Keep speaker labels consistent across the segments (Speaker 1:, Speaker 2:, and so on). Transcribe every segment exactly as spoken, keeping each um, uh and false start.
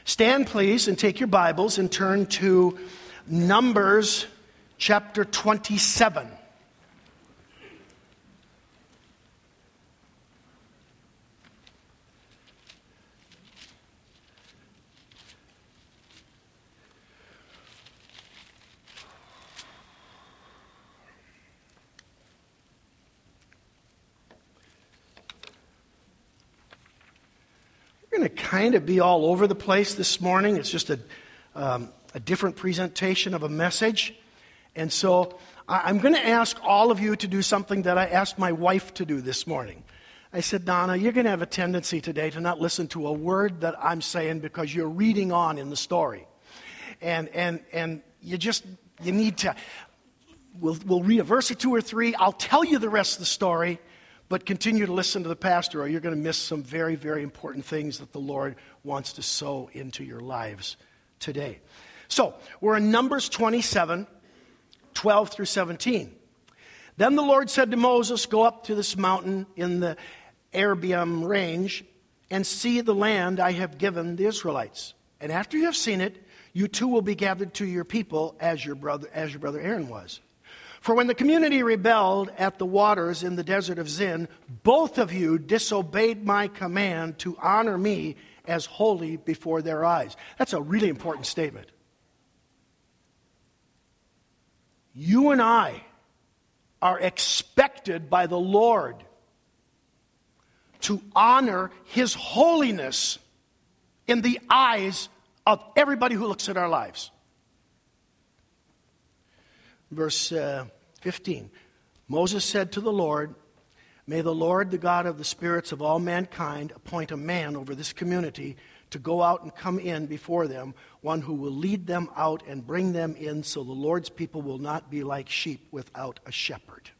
Speaker 1: Stand, please, and take your Bibles and turn to Numbers chapter twenty-seven. We're going to kind of be all over the place this morning. It's just a, um, a different presentation of a message. And so I, I'm going to ask all of you to do something that I asked my wife to do this morning. I said, Donna, you're going to have a tendency today to not listen to a word that I'm saying because you're reading on in the story. And and and you just, you need to, we'll, we'll read a verse or two or three. I'll tell you the rest of the story. But continue to listen to the pastor or you're going to miss some very, very important things that the Lord wants to sow into your lives today. So, we're in Numbers twenty-seven, twelve through seventeen. Then the Lord said to Moses, go up to this mountain in the Arabiam range and see the land I have given the Israelites. And after you have seen it, you too will be gathered to your people as your brother, as your brother Aaron was. For when the community rebelled at the waters in the desert of Zin, both of you disobeyed my command to honor me as holy before their eyes. That's a really important statement. You and I are expected by the Lord to honor His holiness in the eyes of everybody who looks at our lives. Verse uh, fifteen, Moses said to the Lord, may the Lord, the God of the spirits of all mankind, appoint a man over this community to go out and come in before them, one who will lead them out and bring them in so the Lord's people will not be like sheep without a shepherd.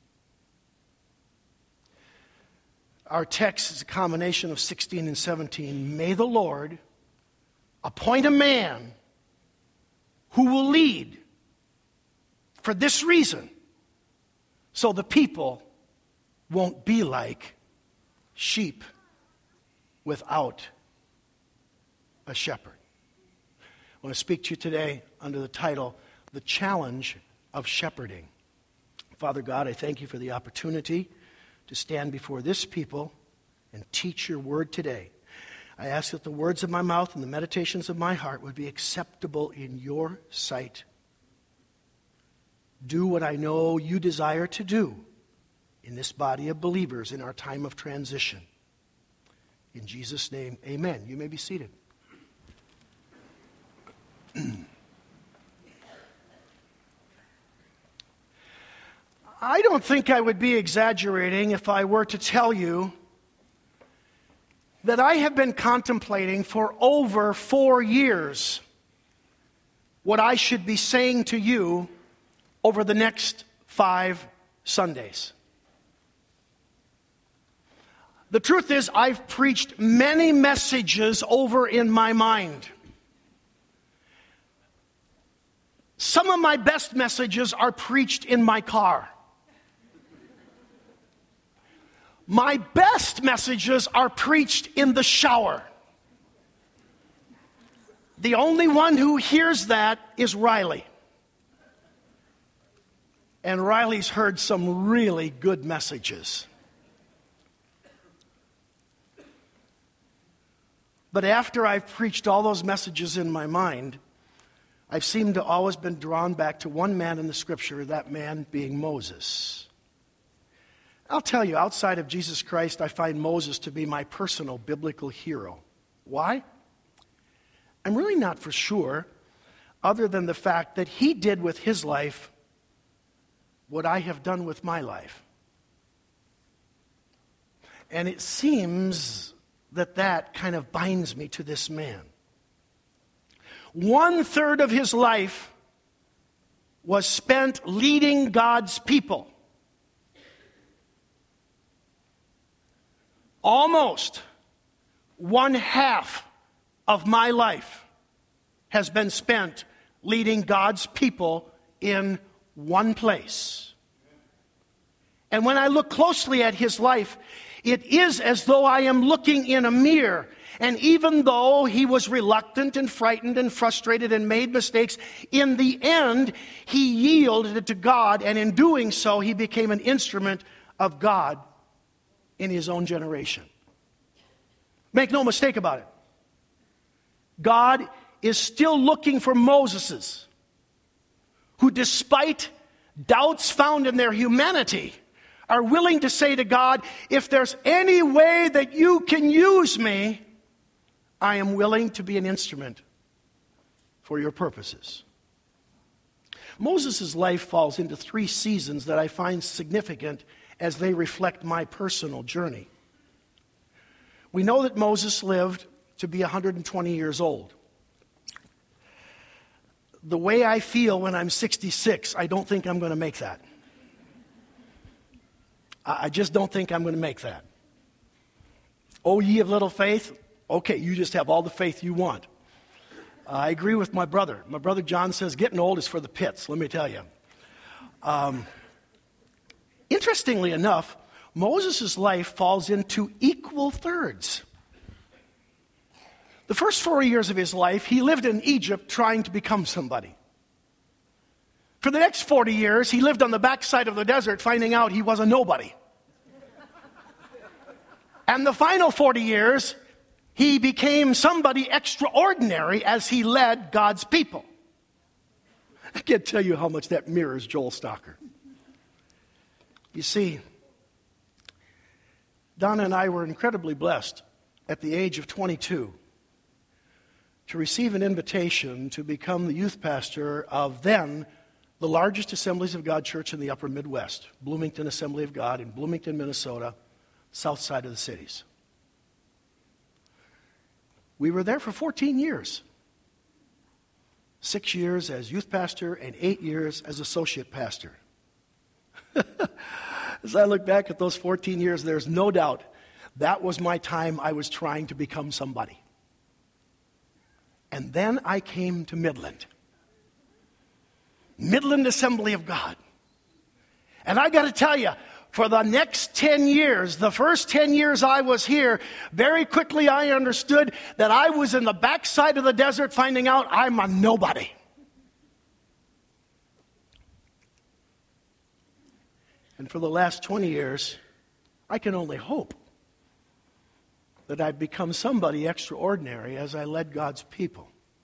Speaker 1: Our text is a combination of sixteen and seventeen. May the Lord appoint a man who will lead for this reason, so the people won't be like sheep without a shepherd. I want to speak to you today under the title, The Challenge of Shepherding. Father God, I thank you for the opportunity to stand before this people and teach your word today. I ask that the words of my mouth and the meditations of my heart would be acceptable in your sight. Do what I know you desire to do in this body of believers in our time of transition. In Jesus' name, amen. You may be seated. I don't think I would be exaggerating if I were to tell you that I have been contemplating for over four years what I should be saying to you over the next five Sundays. The truth is, I've preached many messages over in my mind. Some of my best messages are preached in my car. My best messages are preached in the shower. The only one who hears that is Riley. And Riley's heard some really good messages. But after I've preached all those messages in my mind, I've seemed to always been drawn back to one man in the Scripture, that man being Moses. I'll tell you, outside of Jesus Christ, I find Moses to be my personal biblical hero. Why? I'm really not for sure, other than the fact that he did with his life what I have done with my life. And it seems that that kind of binds me to this man. One third of his life was spent leading God's people. Almost one half of my life has been spent leading God's people in one place. And when I look closely at his life, it is as though I am looking in a mirror And even though he was reluctant and frightened and frustrated and made mistakes, in the end, he yielded to God, and in doing so, he became an instrument of God in his own generation. Make no mistake about it. God is still looking for Moseses who, despite doubts found in their humanity, are willing to say to God, if there's any way that you can use me, I am willing to be an instrument for your purposes. Moses' life falls into three seasons that I find significant as they reflect my personal journey. We know that Moses lived to be one hundred twenty years old. The way I feel when I'm sixty-six, I don't think I'm going to make that. I just don't think I'm going to make that. Oh, ye of little faith? Okay, you just have all the faith you want. Uh, I agree with my brother. My brother John says getting old is for the pits, let me tell you. Um, interestingly enough, Moses' life falls into equal thirds. The first four years of his life, he lived in Egypt trying to become somebody. For the next forty years, he lived on the backside of the desert finding out he was a nobody. And the final forty years, he became somebody extraordinary as he led God's people. I can't tell you how much that mirrors Joel Stocker. You see, Donna and I were incredibly blessed at the age of twenty-two to receive an invitation to become the youth pastor of then the largest Assemblies of God church in the upper Midwest, Bloomington Assembly of God in Bloomington, Minnesota, south side of the cities. We were there for fourteen years. Six years as youth pastor and eight years as associate pastor. As I look back at those fourteen years, there's no doubt that was my time I was trying to become somebody. And then I came to Midland. Midland Assembly of God. And I got to tell you, for the next ten years, the first ten years I was here, very quickly I understood that I was in the backside of the desert finding out I'm a nobody. And for the last twenty years, I can only hope that I've become somebody extraordinary as I led God's people.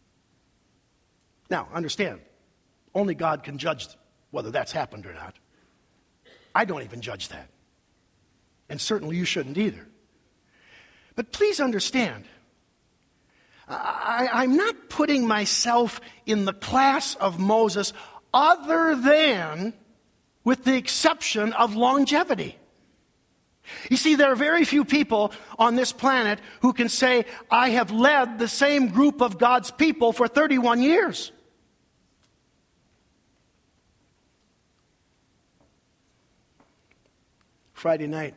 Speaker 1: Now, understand, only God can judge whether that's happened or not. I don't even judge that. And certainly you shouldn't either. But please understand, I, I'm not putting myself in the class of Moses other than with the exception of longevity. You see, there are very few people on this planet who can say, I have led the same group of God's people for thirty-one years. Friday night,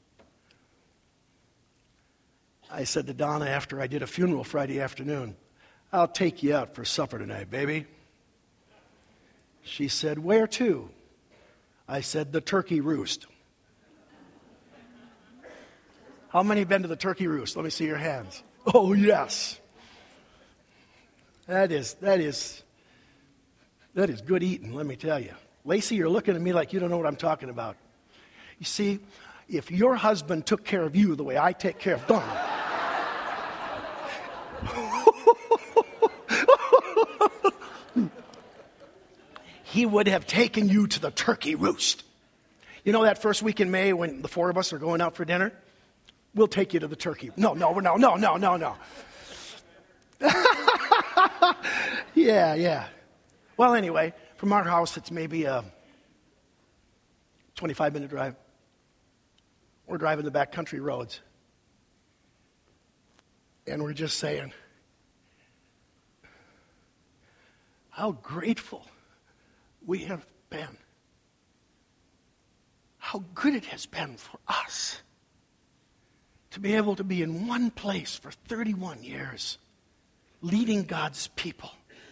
Speaker 1: I said to Donna after I did a funeral Friday afternoon, I'll take you out for supper tonight, baby. She said, where to? I said, the Turkey Roost. How many have been to the Turkey Roost? Let me see your hands. Oh, yes. That is, that is, that is good eating, let me tell you. Lacey, you're looking at me like you don't know what I'm talking about. You see, if your husband took care of you the way I take care of Donna, he would have taken you to the Turkey Roost. You know that first week in May when the four of us are going out for dinner? We'll take you to the turkey. No, no, no, no, no, no, no. yeah, yeah. Well, anyway, from our house, it's maybe a twenty-five minute drive. We're driving the back country roads. And we're just saying, how grateful we have been. How good it has been for us to be able to be in one place for thirty-one years, leading God's people.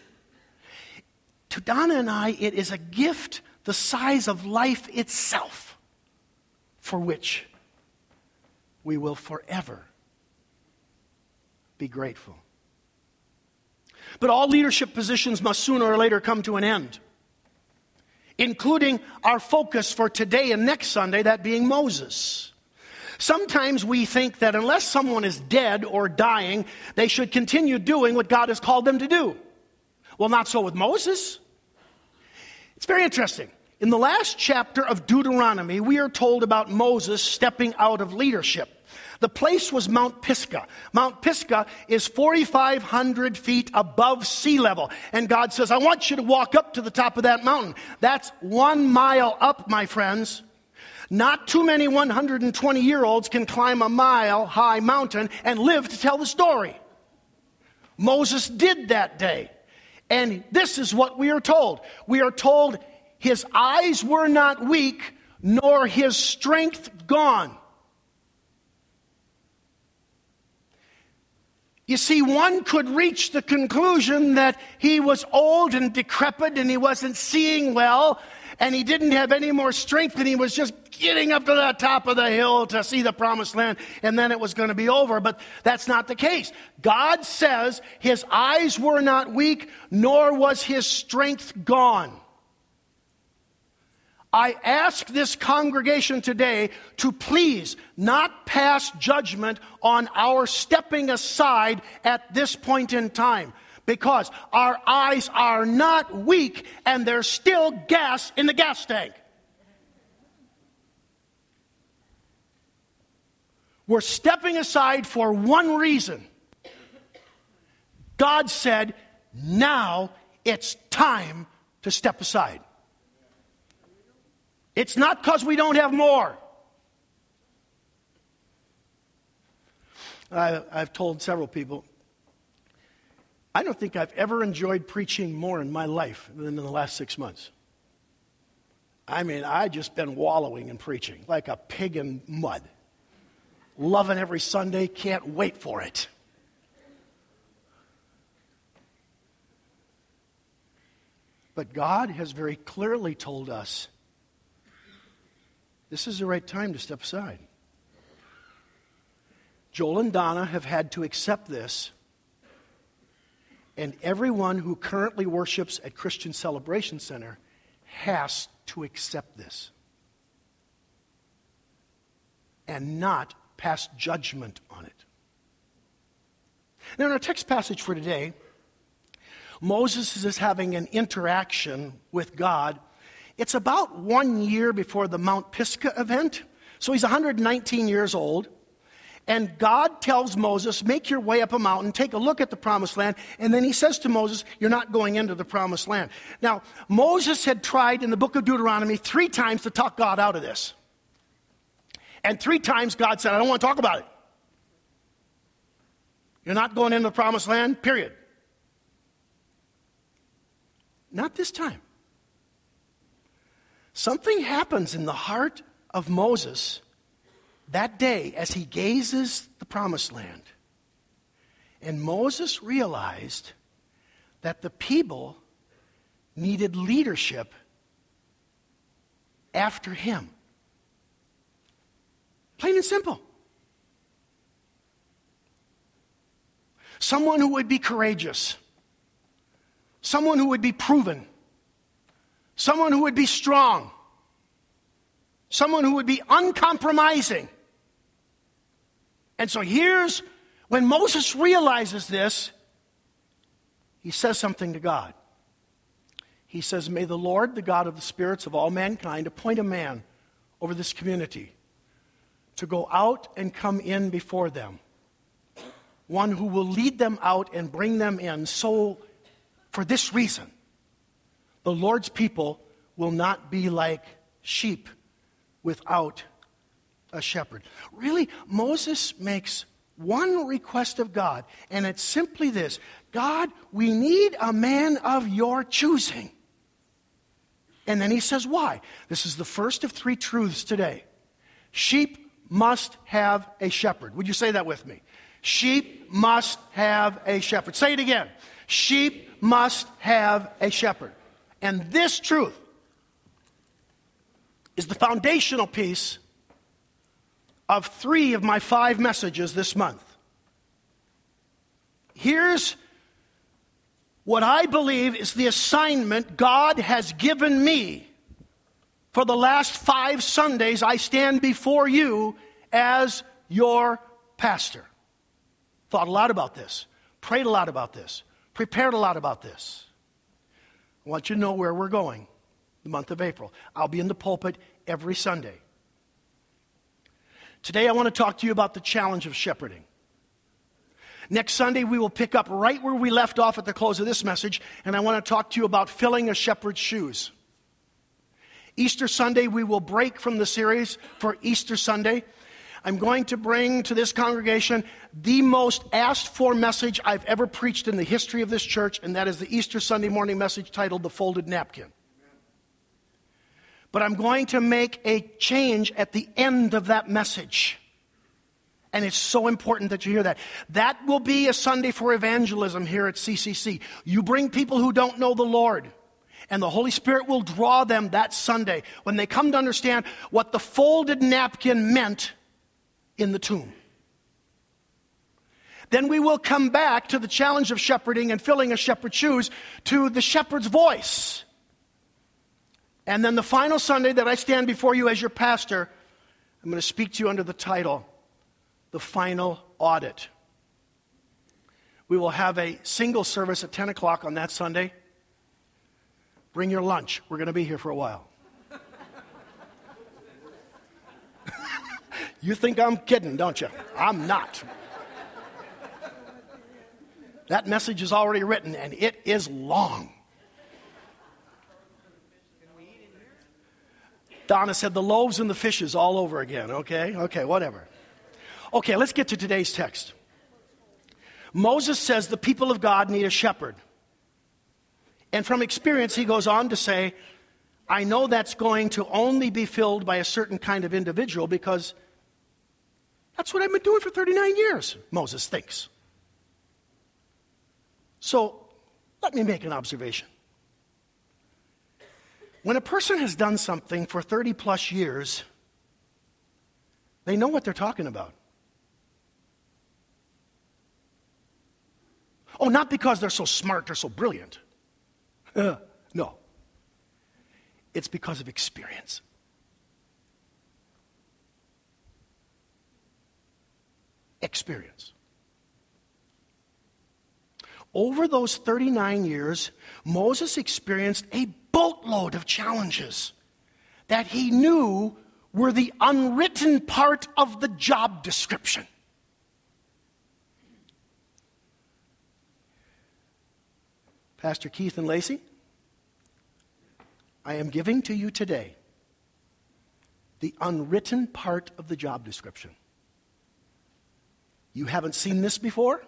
Speaker 1: To Donna and I, it is a gift the size of life itself, for which we will forever be grateful. But all leadership positions must sooner or later come to an end, including our focus for today and next Sunday, that being Moses. Sometimes we think that unless someone is dead or dying, they should continue doing what God has called them to do. Well, not so with Moses. It's very interesting. In the last chapter of Deuteronomy, we are told about Moses stepping out of leadership. The place was Mount Pisgah. Mount Pisgah is forty-five hundred feet above sea level. And God says, I want you to walk up to the top of that mountain. That's one mile up, my friends. Not too many one hundred twenty-year-olds can climb a mile-high mountain and live to tell the story. Moses did that day. And this is what we are told. We are told his eyes were not weak, nor his strength gone. You see, one could reach the conclusion that he was old and decrepit and he wasn't seeing well and he didn't have any more strength and he was just getting up to the top of the hill to see the promised land and then it was going to be over. But that's not the case. God says his eyes were not weak, nor was his strength gone. I ask this congregation today to please not pass judgment on our stepping aside at this point in time, because our eyes are not weak and there's still gas in the gas tank. We're stepping aside for one reason. God said, now it's time to step aside. It's not because we don't have more. I, I've told several people, I don't think I've ever enjoyed preaching more in my life than in the last six months. I mean, I've just been wallowing in preaching like a pig in mud. Loving every Sunday, can't wait for it. But God has very clearly told us this is the right time to step aside. Joel and Donna have had to accept this, and everyone who currently worships at Christian Celebration Center has to accept this and not pass judgment on it. Now, in our text passage for today, Moses is having an interaction with God. It's about one year before the Mount Pisgah event. So he's one hundred nineteen years old. And God tells Moses, make your way up a mountain, take a look at the promised land. And then he says to Moses, you're not going into the promised land. Now, Moses had tried in the book of Deuteronomy three times to talk God out of this. And three times God said, I don't want to talk about it. You're not going into the promised land, period. Not this time. Something happens in the heart of Moses that day as he gazes the promised land. And Moses realized that the people needed leadership after him. Plain and simple. Someone who would be courageous. Someone who would be proven. Someone who would be strong. Someone who would be uncompromising. And so here's when Moses realizes this, he says something to God. He says, may the Lord, the God of the spirits of all mankind, appoint a man over this community to go out and come in before them. One who will lead them out and bring them in. So, for this reason, the Lord's people will not be like sheep without a shepherd. Really, Moses makes one request of God, and it's simply this: God, we need a man of your choosing. And then he says, why? This is the first of three truths today. Sheep must have a shepherd. Would you say that with me? Sheep must have a shepherd. Say it again. Sheep must have a shepherd. And this truth is the foundational piece of three of my five messages this month. here's what I believe is the assignment God has given me. For the last five Sundays, I stand before you as your pastor. Thought a lot about this, prayed a lot about this, prepared a lot about this. I want you to know where we're going the month of April. I'll be in the pulpit every Sunday. Today I want to talk to you about the challenge of shepherding. Next Sunday we will pick up right where we left off at the close of this message, and I want to talk to you about filling a shepherd's shoes. Easter Sunday we will break from the series for Easter Sunday. I'm going to bring to this congregation the most asked for message I've ever preached in the history of this church, and that is the Easter Sunday morning message titled The Folded Napkin. But I'm going to make a change at the end of that message. And it's so important that you hear that. That will be a Sunday for evangelism here at C C C. You bring people who don't know the Lord, and the Holy Spirit will draw them that Sunday when they come to understand what the folded napkin meant in the tomb. Then we will come back to the challenge of shepherding and filling a shepherd's shoes, to the shepherd's voice. And then the final Sunday that I stand before you as your pastor, I'm going to speak to you under the title, The Final Audit. We will have a single service at ten o'clock on that Sunday. Bring your lunch. We're going to be here for a while. You think I'm kidding, don't you? I'm not. That message is already written, and it is long. Donna said the loaves and the fishes all over again. Okay, okay, whatever. Okay, let's get to today's text. Moses says the people of God need a shepherd. And from experience, he goes on to say, I know that's going to only be filled by a certain kind of individual because that's what I've been doing for thirty-nine years, Moses thinks. So, let me make an observation. When a person has done something for thirty plus years, they know what they're talking about. Oh, not because they're so smart or so brilliant. Uh, no. It's because of experience. Experience. Over those thirty-nine years, Moses experienced a boatload of challenges that he knew were the unwritten part of the job description. Pastor Keith and Lacey, I am giving to you today the unwritten part of the job description. You haven't seen this before?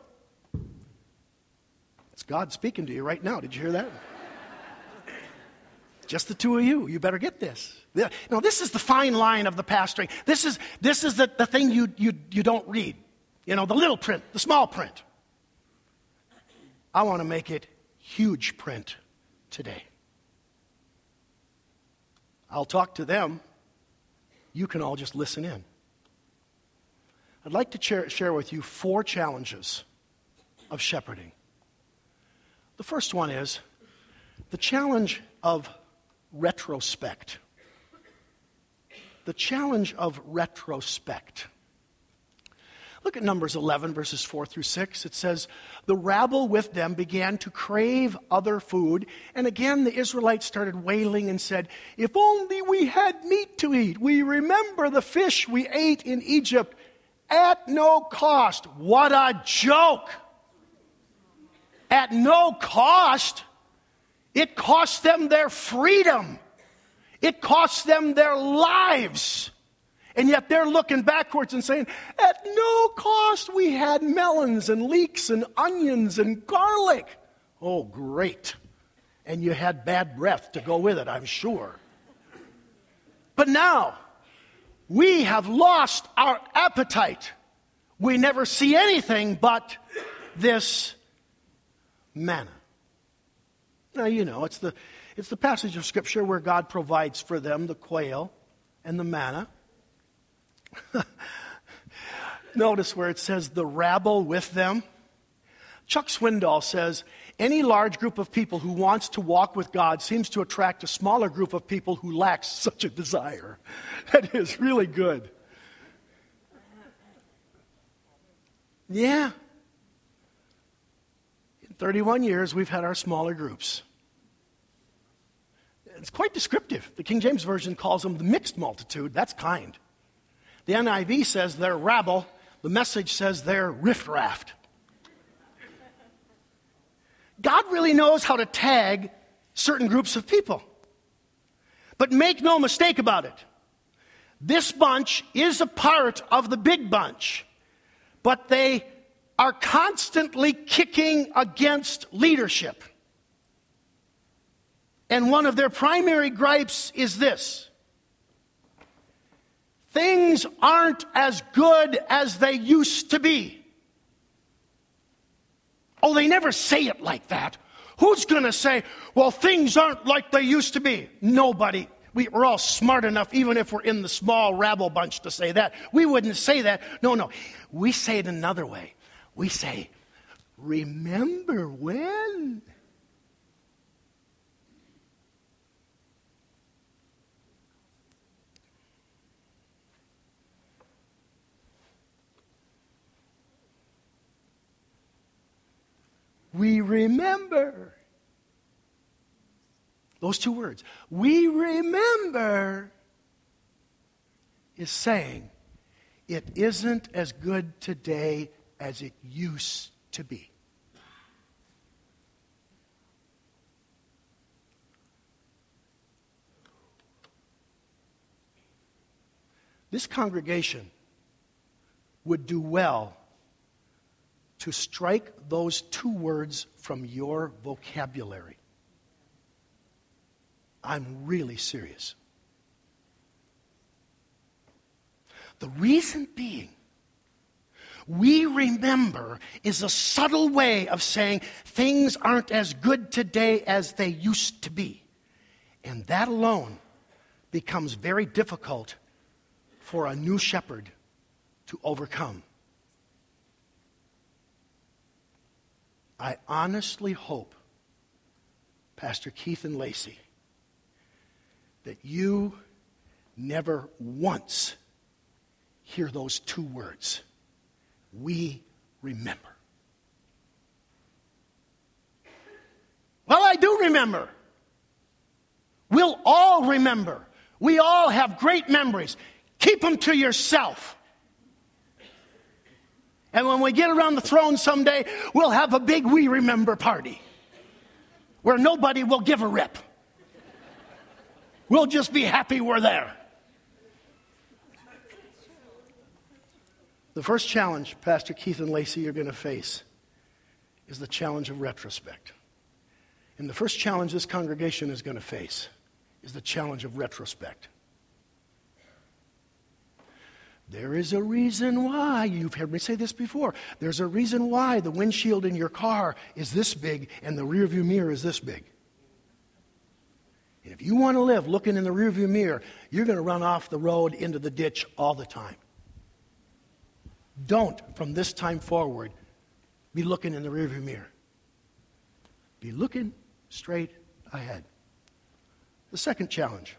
Speaker 1: It's God speaking to you right now. Did you hear that? Just the two of you. You better get this. No, this is the fine line of the pastoring. This is this is the, the thing you, you you don't read. You know, the little print, the small print. I want to make it huge print today. I'll talk to them. You can all just listen in. I'd like to share, share with you four challenges of shepherding. The first one is the challenge of retrospect. The challenge of retrospect. Look at Numbers eleven, verses four through six. It says, the rabble with them began to crave other food. And again, the Israelites started wailing and said, if only we had meat to eat. We remember the fish we ate in Egypt at no cost. What a joke. At no cost. It cost them their freedom. It cost them their lives. And yet they're looking backwards and saying, at no cost we had melons and leeks and onions and garlic. Oh, great. And you had bad breath to go with it, I'm sure. But now, we have lost our appetite. We never see anything but this manna. Now, you know, it's the, it's the passage of Scripture where God provides for them the quail and the manna. Notice where it says the rabble with them. Chuck Swindoll says, any large group of people who wants to walk with God seems to attract a smaller group of people who lacks such a desire. That is really good. Yeah. In thirty-one years, we've had our smaller groups. It's quite descriptive. The King James Version calls them the mixed multitude. That's kind. The N I V says they're rabble. The Message says they're riffraff. God really knows how to tag certain groups of people. But make no mistake about it. This bunch is a part of the big bunch. But they are constantly kicking against leadership. And one of their primary gripes is this: things aren't as good as they used to be. Oh, they never say it like that. Who's going to say, well, things aren't like they used to be? Nobody. We, we're all smart enough, even if we're in the small rabble bunch, to say that. We wouldn't say that. No, no. We say it another way. We say, remember when? We remember. Those two words, we remember, is saying it isn't as good today as it used to be. This congregation would do well to strike those two words from your vocabulary. I'm really serious. The reason being, we remember is a subtle way of saying things aren't as good today as they used to be. And that alone becomes very difficult for a new shepherd to overcome. I honestly hope, Pastor Keith and Lacey, that you never once hear those two words. We remember. Well, I do remember. We'll all remember. We all have great memories. Keep them to yourself. And when we get around the throne someday, we'll have a big we remember party where nobody will give a rip. We'll just be happy we're there. The first challenge Pastor Keith and Lacey are going to face is the challenge of retrospect. And the first challenge this congregation is going to face is the challenge of retrospect. There is a reason why, you've heard me say this before, there's a reason why the windshield in your car is this big and the rearview mirror is this big. And if you want to live looking in the rearview mirror, you're going to run off the road into the ditch all the time. Don't, from this time forward, be looking in the rearview mirror. Be looking straight ahead. The second challenge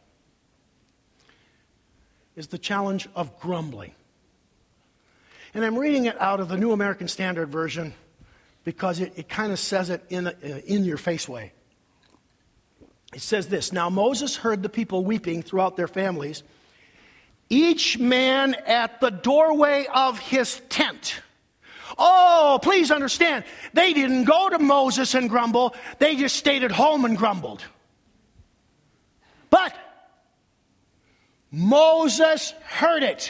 Speaker 1: is the challenge of grumbling. And I'm reading it out of the New American Standard Version because it, it kind of says it in a, in your face way. It says this: Now Moses heard the people weeping throughout their families, each man at the doorway of his tent. Oh, please understand, they didn't go to Moses and grumble, they just stayed at home and grumbled. But Moses heard it.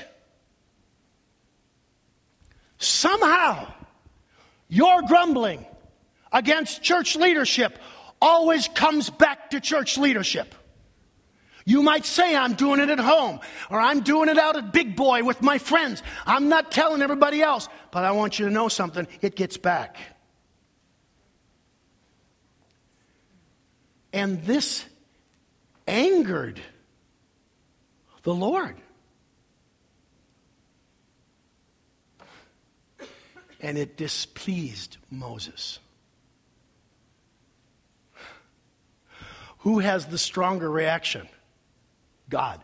Speaker 1: Somehow, your grumbling against church leadership always comes back to church leadership. You might say, I'm doing it at home, or I'm doing it out at Big Boy with my friends. I'm not telling everybody else, but I want you to know something. It gets back. And this angered the Lord. and it displeased Moses. Who has the stronger reaction? God.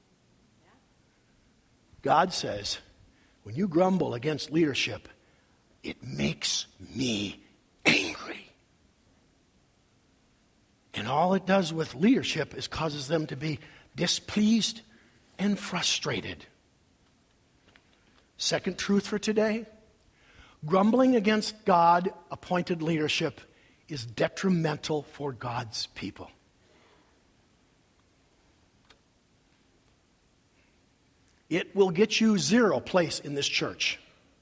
Speaker 1: God says, when you grumble against leadership, it makes me angry. And all it does with leadership is causes them to be displeased and frustrated. Second truth for today, grumbling against God-appointed leadership is detrimental for God's people. It will get you zero place in this church.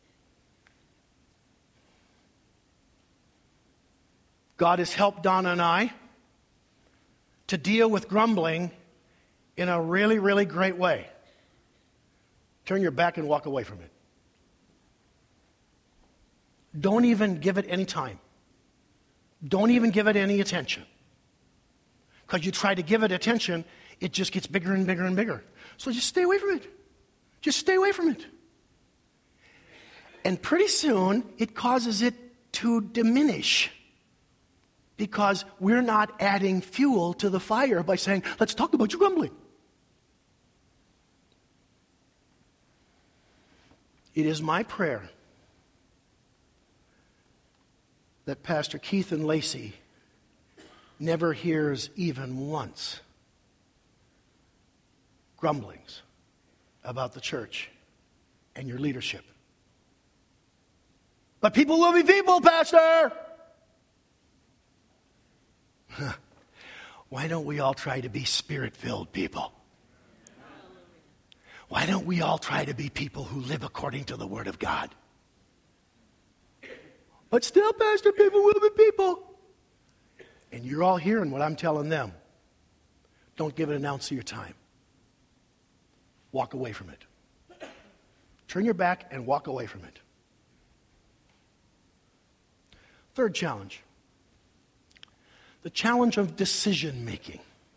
Speaker 1: God has helped Donna and I to deal with grumbling in a really, really great way. Turn your back and walk away from it. Don't even give it any time. Don't even give it any attention. Because you try to give it attention, it just gets bigger and bigger and bigger. So just stay away from it. Just stay away from it. And pretty soon, it causes it to diminish. Because we're not adding fuel to the fire by saying, let's talk about your grumbling. It is my prayer that Pastor Keith and Lacey never hears even once grumblings about the church and your leadership. But people will be people, Pastor! Why don't we all try to be Spirit-filled people? Why don't we all try to be people who live according to the Word of God? But still, Pastor, people will be people. And you're all hearing what I'm telling them. Don't give it an ounce of your time. Walk away from it. Turn your back and walk away from it. Third challenge. The challenge of decision making.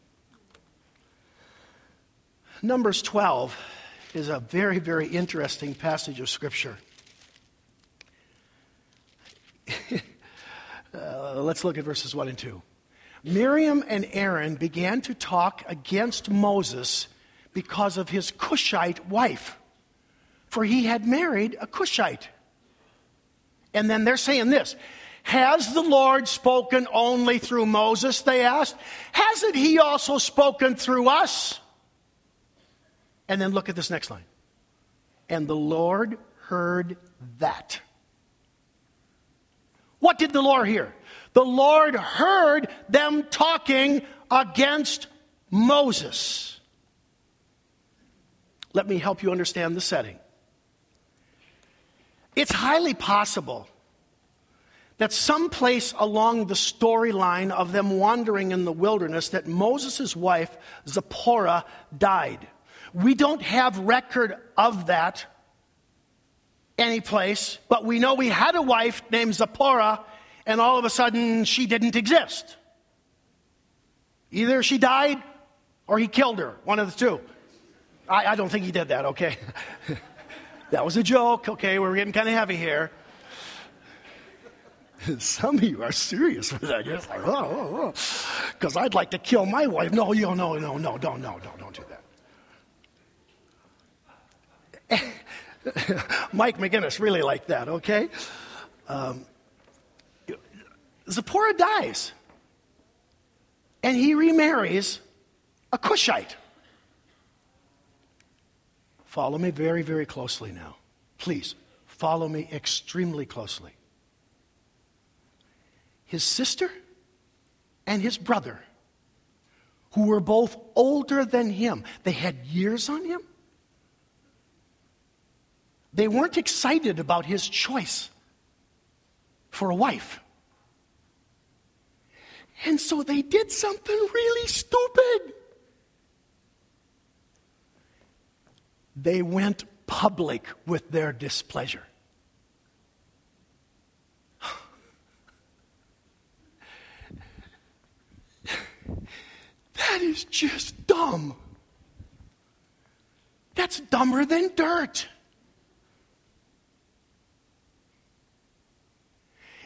Speaker 1: Numbers twelve is a very, very interesting passage of Scripture. uh, let's look at verses one and two. Miriam and Aaron began to talk against Moses because of his Cushite wife, for he had married a Cushite. And then they're saying this, has the Lord spoken only through Moses, they asked? Hasn't he also spoken through us? And then look at this next line. And the Lord heard that. What did the Lord hear? The Lord heard them talking against Moses. Let me help you understand the setting. It's highly possible that someplace along the storyline of them wandering in the wilderness that Moses' wife, Zipporah, died. We don't have record of that anyplace, but we know we had a wife named Zipporah, and all of a sudden she didn't exist. Either she died or he killed her, one of the two. I, I don't think he did that, okay? That was a joke, okay? We're getting kind of heavy here. Some of you are serious with that. You're just like, oh, because oh, oh. I'd like to kill my wife. No, you no, no, no, no, don't, no, don't, don't do that. Mike McGinnis really liked that, okay? Um, Zipporah dies. And he remarries a Cushite. Follow me very, very closely now. Please, follow me extremely closely. His sister and his brother, who were both older than him, they had years on him. They weren't excited about his choice for a wife. And so they did something really stupid. They went public with their displeasure. That is just dumb. That's dumber than dirt.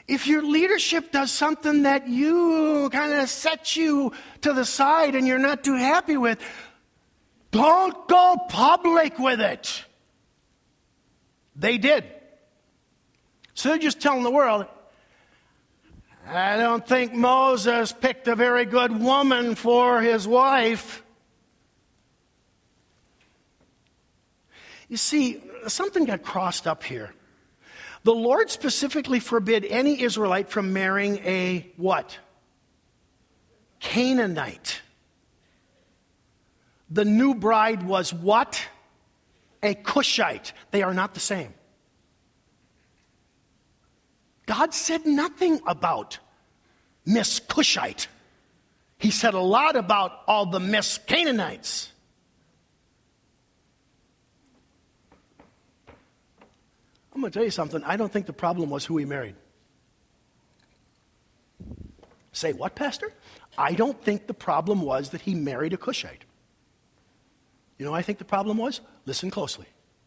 Speaker 1: If your leadership does something that you kind of sets you to the side and you're not too happy with, don't go public with it. They did. So they're just telling the world, I don't think Moses picked a very good woman for his wife. You see, something got crossed up here. The Lord specifically forbid any Israelite from marrying a what? Canaanite. The new bride was what? A Cushite. They are not the same. God said nothing about Miss Cushite. He said a lot about all the Miss Canaanites. I'm going to tell you something. I don't think the problem was who he married. Say what, Pastor? I don't think the problem was that he married a Cushite. You know what I think the problem was? Listen closely.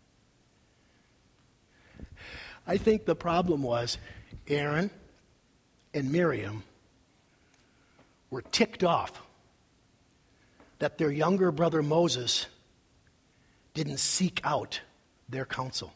Speaker 1: I think the problem was Aaron and Miriam were ticked off that their younger brother Moses didn't seek out their counsel.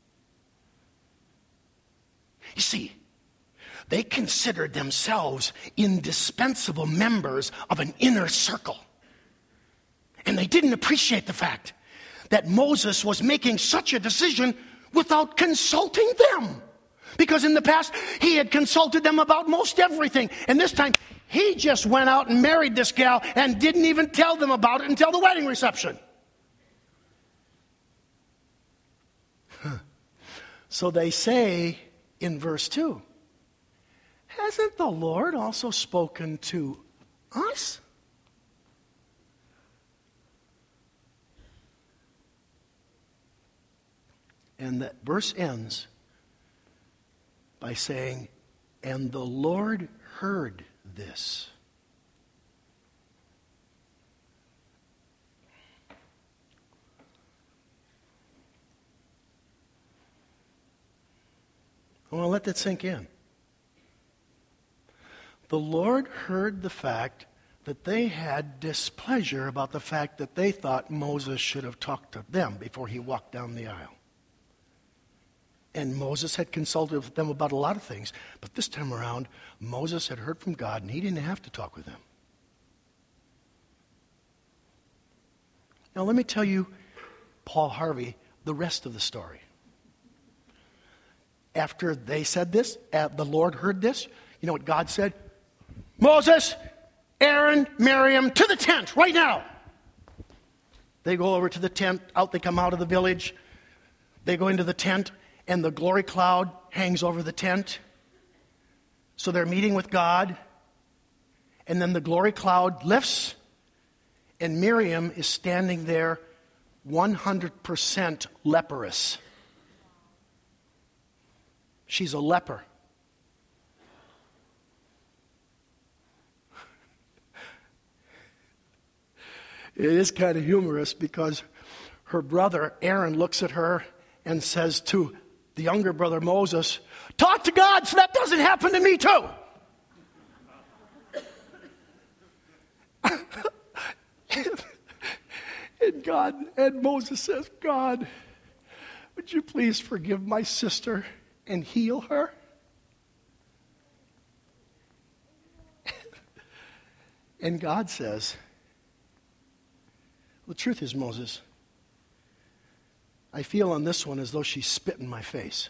Speaker 1: You see, they considered themselves indispensable members of an inner circle. And they didn't appreciate the fact that Moses was making such a decision without consulting them. Because in the past, he had consulted them about most everything. And this time, he just went out and married this gal and didn't even tell them about it until the wedding reception. Huh. So they say in verse two, hasn't the Lord also spoken to us? And that verse ends by saying, and the Lord heard this. I want to let that sink in. The Lord heard the fact that they had displeasure about the fact that they thought Moses should have talked to them before he walked down the aisle. And Moses had consulted with them about a lot of things. But this time around, Moses had heard from God, and he didn't have to talk with them. Now, let me tell you, Paul Harvey, the rest of the story. After they said this, uh, the Lord heard this, you know what God said? Moses, Aaron, Miriam, to the tent right now. They go over to the tent, out they come out of the village. They go into the tent. And the glory cloud hangs over the tent. So they're meeting with God. And then the glory cloud lifts. And Miriam is standing there one hundred percent leprous. She's a leper. It is kind of humorous because her brother Aaron looks at her and says to the younger brother Moses, talk to God so that doesn't happen to me too. and God, and Moses says, God, would you please forgive my sister and heal her? And God says, the truth is, Moses, I feel on this one as though she spit in my face.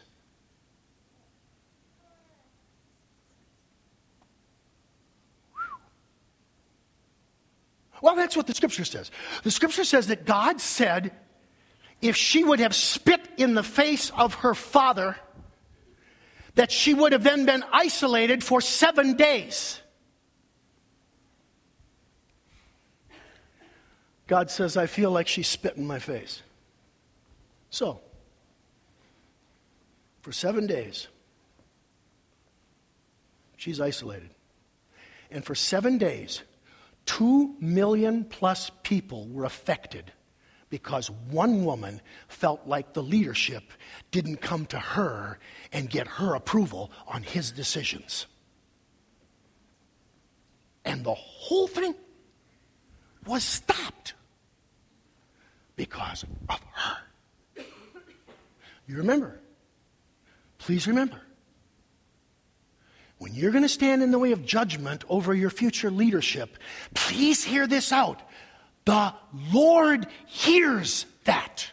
Speaker 1: Well, that's what the scripture says. The scripture says that God said if she would have spit in the face of her father, that she would have then been isolated for seven days. God says, I feel like she spit in my face. So, for seven days, she's isolated. And for seven days, two million plus people were affected because one woman felt like the leadership didn't come to her and get her approval on his decisions. And the whole thing was stopped because of her. You remember? Please remember. When you're going to stand in the way of judgment over your future leadership, please hear this out. The Lord hears that.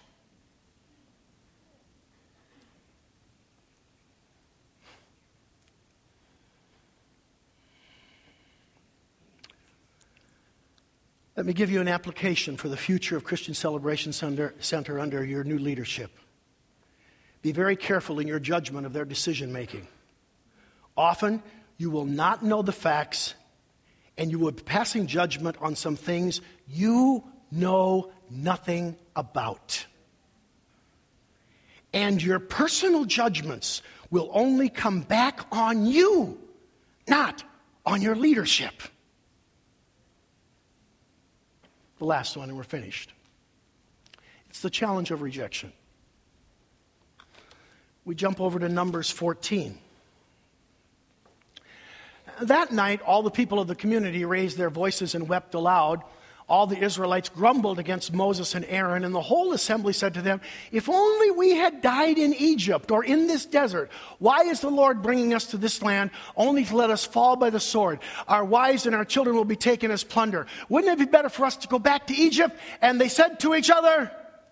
Speaker 1: Let me give you an application for the future of Christian Celebration Center, Center under your new leadership. Be very careful in your judgment of their decision making. Often, you will not know the facts, and you will be passing judgment on some things you know nothing about. And your personal judgments will only come back on you, not on your leadership. The last one, and we're finished. It's the challenge of rejection. We jump over to Numbers fourteen. That night, all the people of the community raised their voices and wept aloud. All the Israelites grumbled against Moses and Aaron, and the whole assembly said to them, "If only we had died in Egypt or in this desert. Why is the Lord bringing us to this land only to let us fall by the sword? Our wives and our children will be taken as plunder. Wouldn't it be better for us to go back to Egypt?" And they said to each other,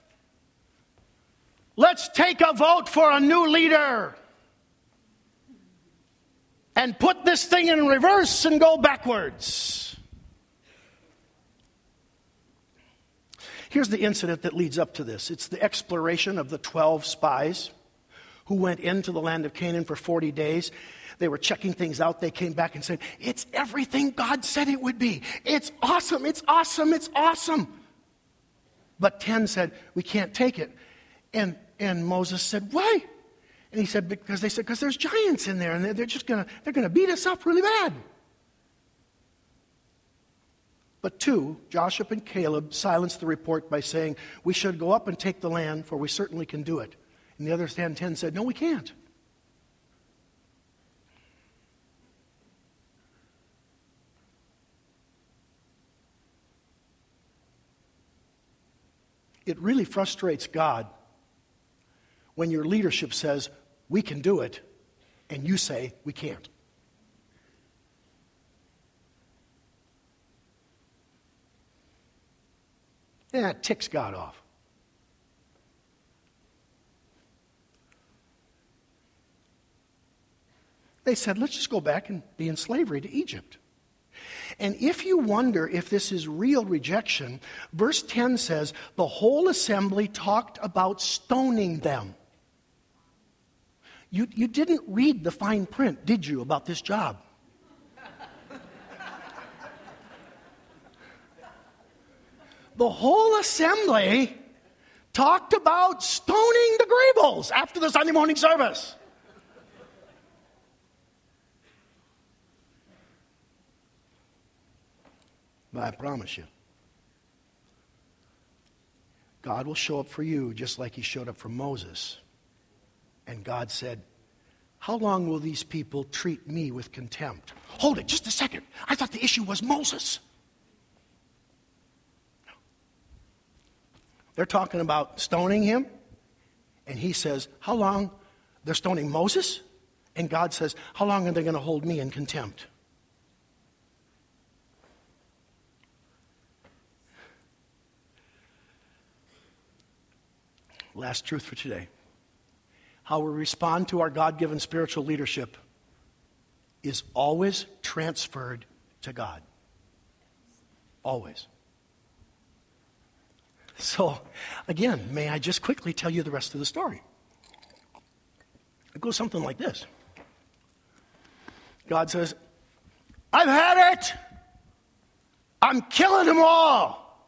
Speaker 1: "Let's take a vote for a new leader and put this thing in reverse and go backwards." Here's the incident that leads up to this. It's the exploration of the twelve spies who went into the land of Canaan for forty days. They were checking things out. They came back and said, "It's everything God said it would be. It's awesome, it's awesome, it's awesome." But ten said, "We can't take it." And, and Moses said, "Why?" And he said, because they said, because there's giants in there, and they're, they're just going to, they're going to beat us up really bad. But two, Joshua and Caleb, silenced the report by saying, "We should go up and take the land, for we certainly can do it." And the other ten said, "No, we can't." It really frustrates God when your leadership says, "We can do it," and you say, "We can't." Yeah, it ticks God off. They said, "Let's just go back and be in slavery to Egypt." And if you wonder if this is real rejection, verse ten says, the whole assembly talked about stoning them. You, you didn't read the fine print, did you, about this job? The whole assembly talked about stoning the Graybles after the Sunday morning service. But I promise you, God will show up for you just like he showed up for Moses. And God said, "How long will these people treat me with contempt?" Hold it, just a second. I thought the issue was Moses. They're talking about stoning him. And he says, how long? They're stoning Moses. And God says, how long are they going to hold me in contempt? Last truth for today. How we respond to our God-given spiritual leadership is always transferred to God. Always. So, again, may I just quickly tell you the rest of the story? It goes something like this. God says, "I've had it. I'm killing them all."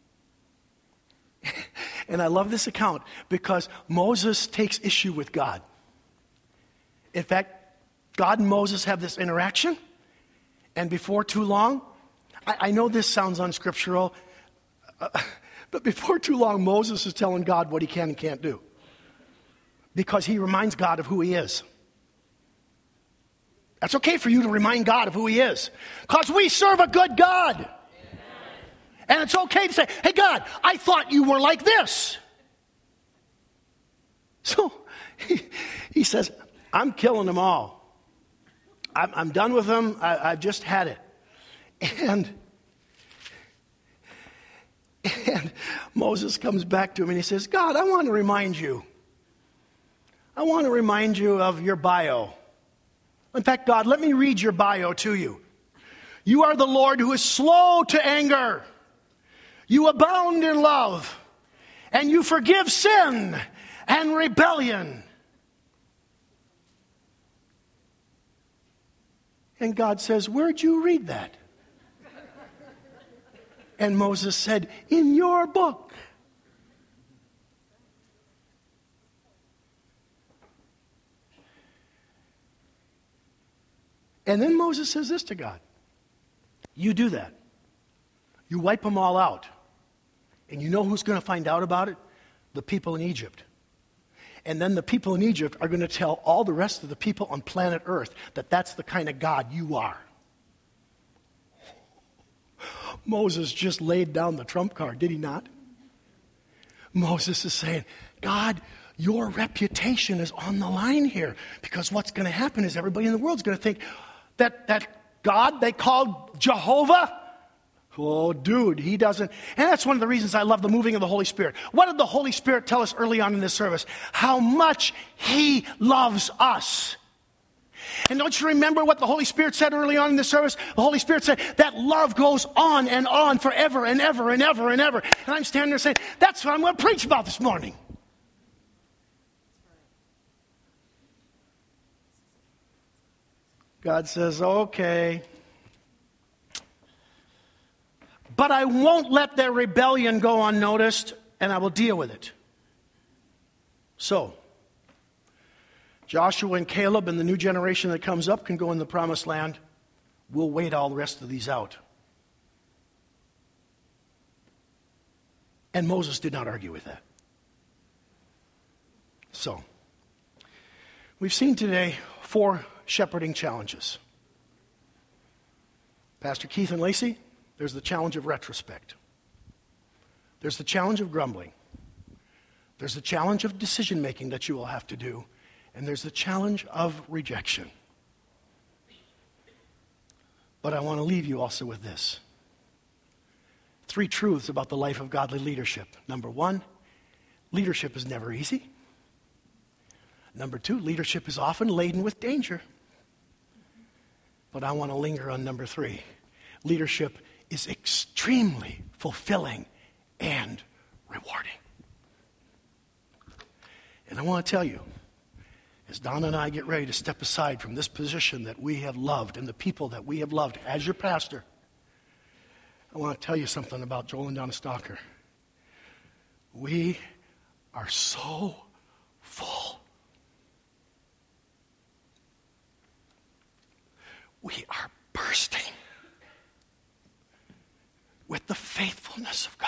Speaker 1: And I love this account because Moses takes issue with God. In fact, God and Moses have this interaction, and before too long, I, I know this sounds unscriptural, uh, But before too long, Moses is telling God what he can and can't do, because he reminds God of who he is. That's okay for you to remind God of who he is, because we serve a good God. Amen. And it's okay to say, hey, God, I thought you were like this. So he, he says, I'm killing them all. I'm, I'm done with them. I, I've just had it. And And Moses comes back to him and he says, God, I want to remind you. I want to remind you of your bio. In fact, God, let me read your bio to you. You are the Lord who is slow to anger. You abound in love. And you forgive sin and rebellion. And God says, where'd you read that? And Moses said, in your book. And then Moses says this to God. You do that. You wipe them all out. And you know who's going to find out about it? The people in Egypt. And then the people in Egypt are going to tell all the rest of the people on planet Earth that that's the kind of God you are. Moses just laid down the trump card, did he not? Moses is saying, God, your reputation is on the line here, because what's going to happen is everybody in the world is going to think that that God they called Jehovah, oh, dude, he doesn't. And that's one of the reasons I love the moving of the Holy Spirit. What did the Holy Spirit tell us early on in this service? How much he loves us. And don't you remember what the Holy Spirit said early on in the service? The Holy Spirit said that love goes on and on forever and ever and ever and ever. And I'm standing there saying, that's what I'm going to preach about this morning. God says, okay. But I won't let their rebellion go unnoticed, and I will deal with it. So, Joshua and Caleb and the new generation that comes up can go in the promised land. We'll wait all the rest of these out. And Moses did not argue with that. So, we've seen today four shepherding challenges. Pastor Keith and Lacey, there's the challenge of retrospect. There's the challenge of grumbling. There's the challenge of decision making that you will have to do. And there's the challenge of rejection. But I want to leave you also with this. Three truths about the life of godly leadership. Number one, leadership is never easy. Number two, leadership is often laden with danger. But I want to linger on number three. Leadership is extremely fulfilling and rewarding. And I want to tell you, as Donna and I get ready to step aside from this position that we have loved and the people that we have loved as your pastor, I want to tell you something about Joel and Donna Stalker. We are so full. We are bursting with the faithfulness of God.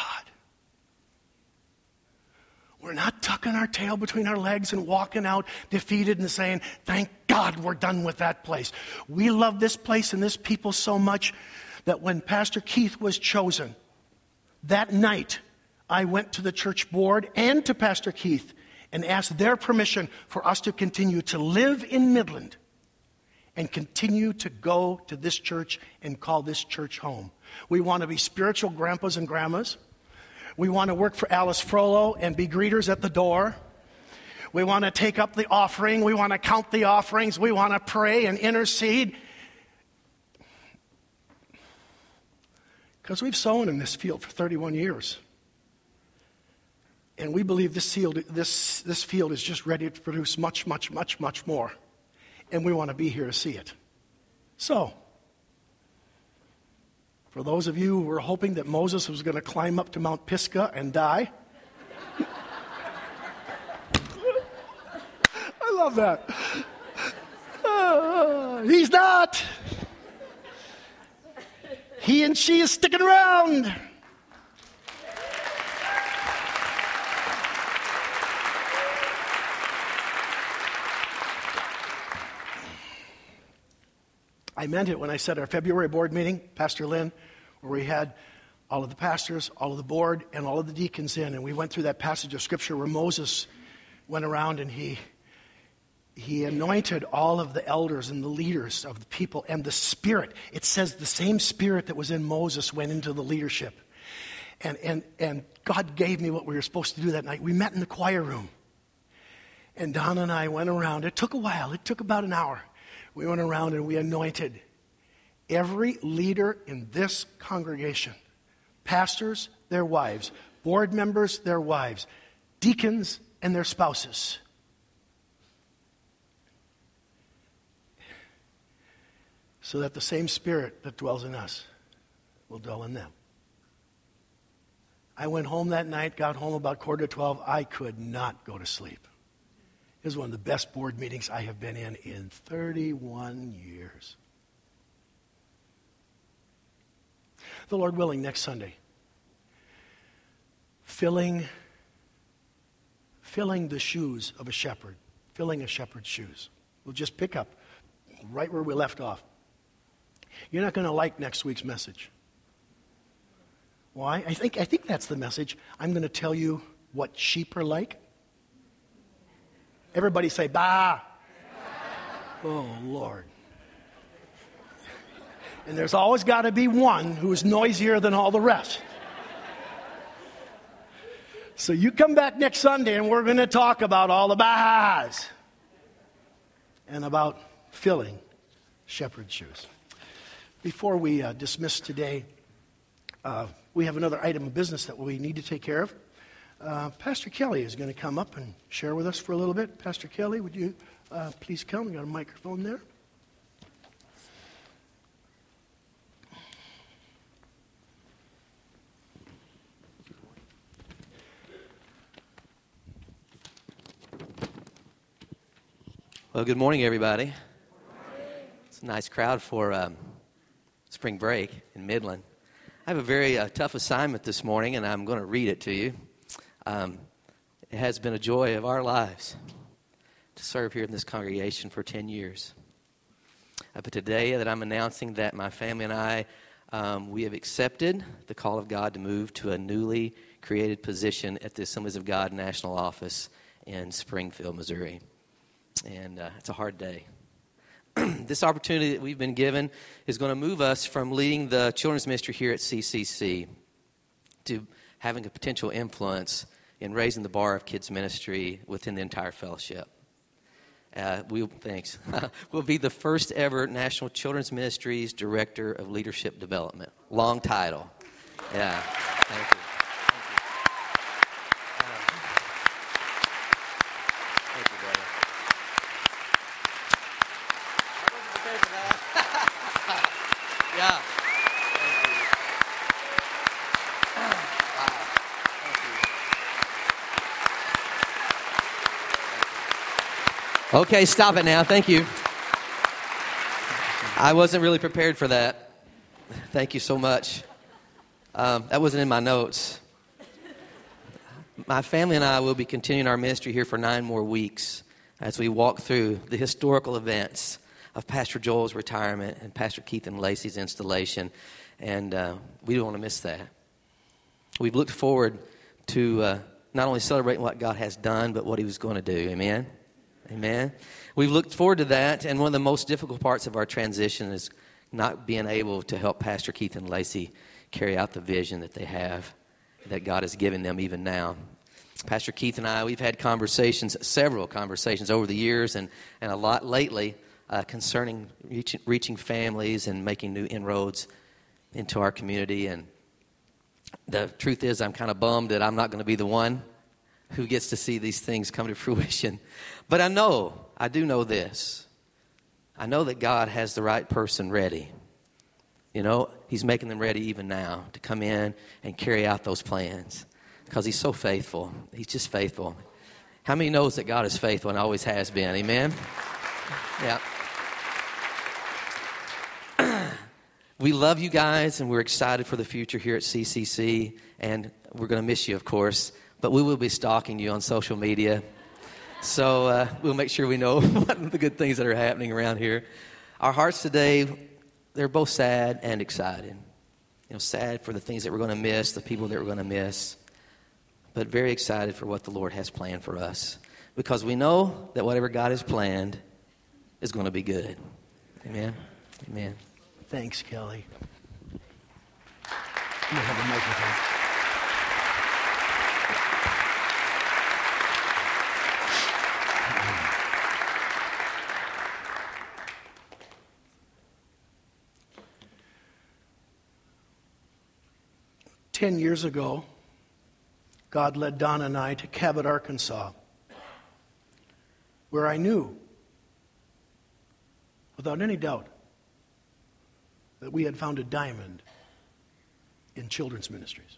Speaker 1: We're not tucking our tail between our legs and walking out defeated and saying, thank God we're done with that place. We love this place and this people so much that when Pastor Keith was chosen, that night I went to the church board and to Pastor Keith and asked their permission for us to continue to live in Midland and continue to go to this church and call this church home. We want to be spiritual grandpas and grandmas. We want to work for Alice Frollo and be greeters at the door. We want to take up the offering. We want to count the offerings. We want to pray and intercede. Because we've sown in this field for thirty-one years. And we believe this field, this, this field is just ready to produce much, much, much, much more. And we want to be here to see it. So, for those of you who were hoping that Moses was going to climb up to Mount Pisgah and die, I love that. Uh, he's not. He and she is sticking around. I meant it when I said our February board meeting, Pastor Lynn, where we had all of the pastors, all of the board, and all of the deacons in, and we went through that passage of Scripture where Moses went around and he he anointed all of the elders and the leaders of the people, and the Spirit. It says the same Spirit that was in Moses went into the leadership. And, and, and God gave me what we were supposed to do that night. We met in the choir room. And Donna and I went around. It took a while. It took about an hour. We went around and we anointed every leader in this congregation. Pastors, their wives. Board members, their wives. Deacons and their spouses. So that the same Spirit that dwells in us will dwell in them. I went home that night, got home about quarter to twelve. I could not go to sleep. It was one of the best board meetings I have been in in thirty-one years. The Lord willing, next Sunday, filling, filling the shoes of a shepherd, filling a shepherd's shoes. We'll just pick up right where we left off. You're not going to like next week's message. Why? I think I think that's the message. I'm going to tell you what sheep are like. Everybody say, bah. Oh, Lord. And there's always got to be one who is noisier than all the rest. So you come back next Sunday and we're going to talk about all the bahs and about filling shepherd's shoes. Before we uh, dismiss today, uh, we have another item of business that we need to take care of. Uh, Pastor Kelly is going to come up and share with us for a little bit. Pastor Kelly, would you uh, please come? We got a microphone there.
Speaker 2: Well, good morning, everybody. It's a nice crowd for um, spring break in Midland. I have a very uh, tough assignment this morning, and I'm going to read it to you. Um, it has been a joy of our lives to serve here in this congregation for ten years. Uh, but today that I'm announcing that my family and I, um, we have accepted the call of God to move to a newly created position at the Assemblies of God National Office in Springfield, Missouri. And uh, it's a hard day. This opportunity that we've been given is going to move us from leading the children's ministry here at C C C to having a potential influence in raising the bar of kids ministry within the entire fellowship. Uh, we thanks. We'll be the first ever National Children's Ministries Director of Leadership Development. Long title. Yeah. Thank you. Okay, stop it now. Thank you. I wasn't really prepared for that. Thank you so much. Um, that wasn't in my notes. My family and I will be continuing our ministry here for nine more weeks as we walk through the historical events of Pastor Joel's retirement and Pastor Keith and Lacey's installation, and uh, we don't want to miss that. We've looked forward to uh, not only celebrating what God has done, but what he was going to do. Amen? Amen. We've looked forward to that, and one of the most difficult parts of our transition is not being able to help Pastor Keith and Lacey carry out the vision that they have, that God has given them even now. Pastor Keith and I, we've had conversations, several conversations over the years, and, and a lot lately uh, concerning reaching, reaching families and making new inroads into our community. And the truth is, I'm kind of bummed that I'm not going to be the one who gets to see these things come to fruition. But I know, I do know this. I know that God has the right person ready. You know, he's making them ready even now to come in and carry out those plans because he's so faithful. He's just faithful. How many knows that God is faithful and always has been? Amen? Yeah. We love you guys, and we're excited for the future here at C C C, and we're going to miss you, of course. But we will be stalking you on social media. So uh, we'll make sure we know what the good things that are happening around here. Our hearts today they're both sad and excited. You know, sad for the things that we're going to miss, the people that we're going to miss, but very excited for what the Lord has planned for us, because we know that whatever God has planned is going to be good. Amen. Amen.
Speaker 1: Thanks, Kelly. You have a microphone. Ten years ago, God led Donna and I to Cabot, Arkansas, where I knew, without any doubt, that we had found a diamond in children's ministries.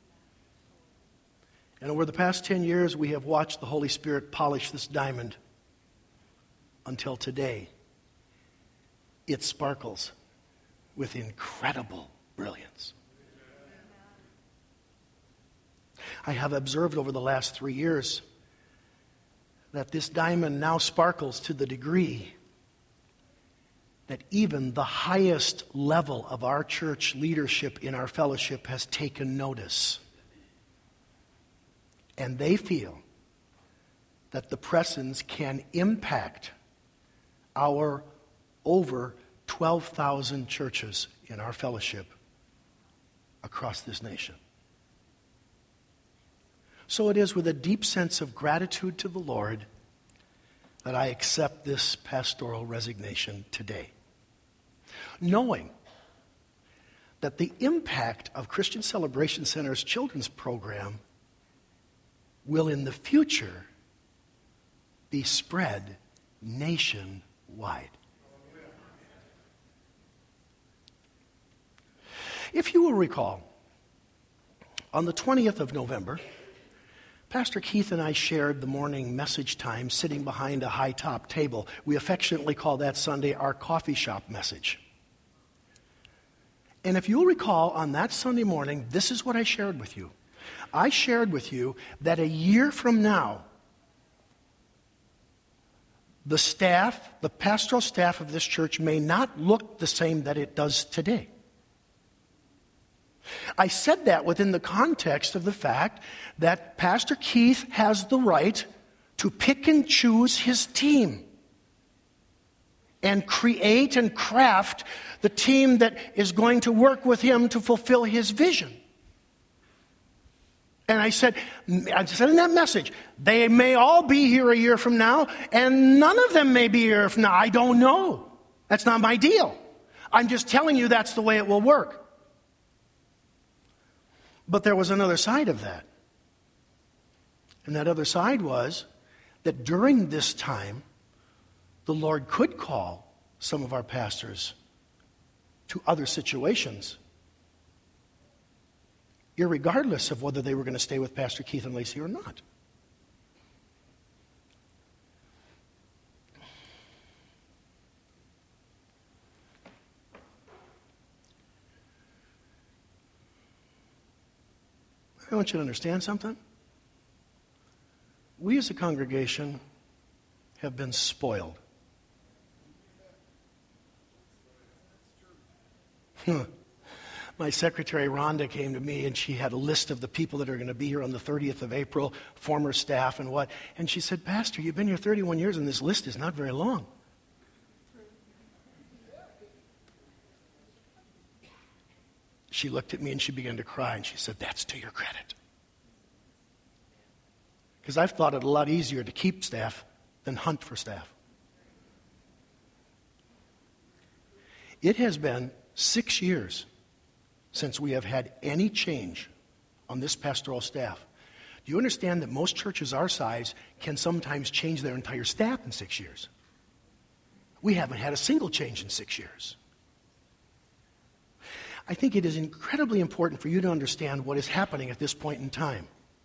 Speaker 1: And over the past ten years, we have watched the Holy Spirit polish this diamond until today. It sparkles with incredible brilliance. I have observed over the last three years that this diamond now sparkles to the degree that even the highest level of our church leadership in our fellowship has taken notice. And they feel that the Pressons can impact our over twelve thousand churches in our fellowship across this nation. So it is with a deep sense of gratitude to the Lord that I accept this pastoral resignation today, knowing that the impact of Christian Celebration Center's children's program will in the future be spread nationwide. If you will recall, on the twentieth of November, Pastor Keith and I shared the morning message time sitting behind a high-top table. We affectionately call that Sunday our coffee shop message. And if you'll recall, on that Sunday morning, this is what I shared with you. I shared with you that a year from now, the staff, the pastoral staff of this church may not look the same that it does today. I said that within the context of the fact that Pastor Keith has the right to pick and choose his team and create and craft the team that is going to work with him to fulfill his vision. And I said, I said in that message, they may all be here a year from now, and none of them may be here from now. I don't know. That's not my deal. I'm just telling you that's the way it will work. But there was another side of that. And that other side was that during this time, the Lord could call some of our pastors to other situations, irregardless of whether they were going to stay with Pastor Keith and Lacey or not. I want you to understand something. We as a congregation have been spoiled. My secretary, Rhonda, came to me and she had a list of the people that are going to be here on the thirtieth of April, former staff and what. And she said, Pastor, you've been here thirty-one years and this list is not very long. She looked at me and she began to cry and she said, that's to your credit. Because I've thought it a lot easier to keep staff than hunt for staff. It has been six years since we have had any change on this pastoral staff. Do you understand that most churches our size can sometimes change their entire staff in six years? We haven't had a single change in six years. I think it is incredibly important for you to understand what is happening at this point in time.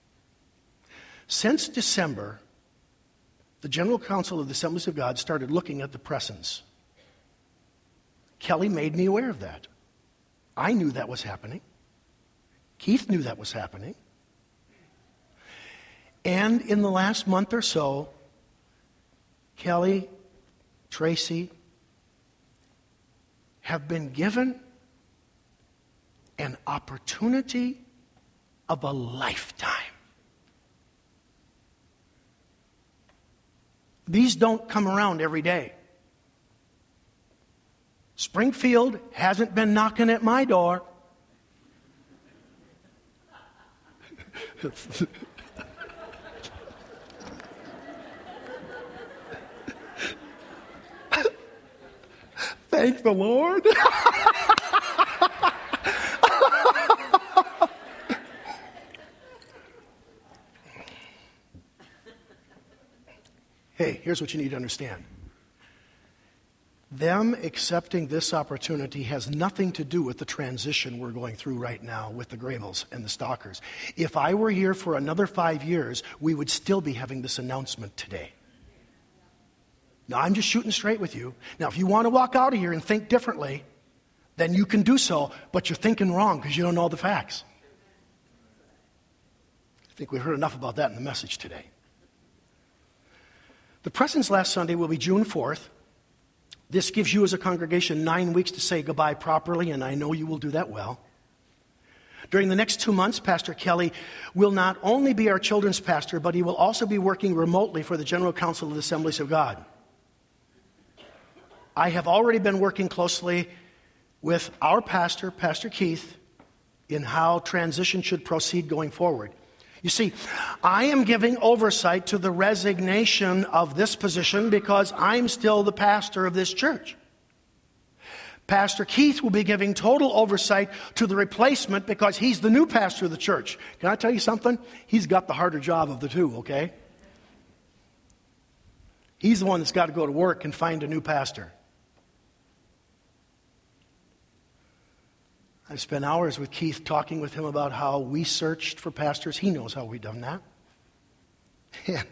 Speaker 1: Since December, the General Council of the Assemblies of God started looking at the Pressons. Kelly made me aware of that. I knew that was happening. Keith knew that was happening. And in the last month or so, Kelly, Tracy, have been given an opportunity of a lifetime. These don't come around every day. Springfield hasn't been knocking at my door. Thank the Lord. Hey, here's what you need to understand. Them accepting this opportunity has nothing to do with the transition we're going through right now with the Grabels and the Stalkers. If I were here for another five years, we would still be having this announcement today. Now, I'm just shooting straight with you. Now, if you want to walk out of here and think differently, then you can do so, but you're thinking wrong because you don't know the facts. I think we heard enough about that in the message today. The presence last Sunday will be June fourth. This gives you as a congregation nine weeks to say goodbye properly, and I know you will do that well. During the next two months, Pastor Kelly will not only be our children's pastor, but he will also be working remotely for the General Council of the Assemblies of God. I have already been working closely with our pastor, Pastor Keith, in how transition should proceed going forward. You see, I am giving oversight to the resignation of this position because I'm still the pastor of this church. Pastor Keith will be giving total oversight to the replacement because he's the new pastor of the church. Can I tell you something? He's got the harder job of the two, okay? He's the one that's got to go to work and find a new pastor. I've spent hours with Keith talking with him about how we searched for pastors. He knows how we've done that. And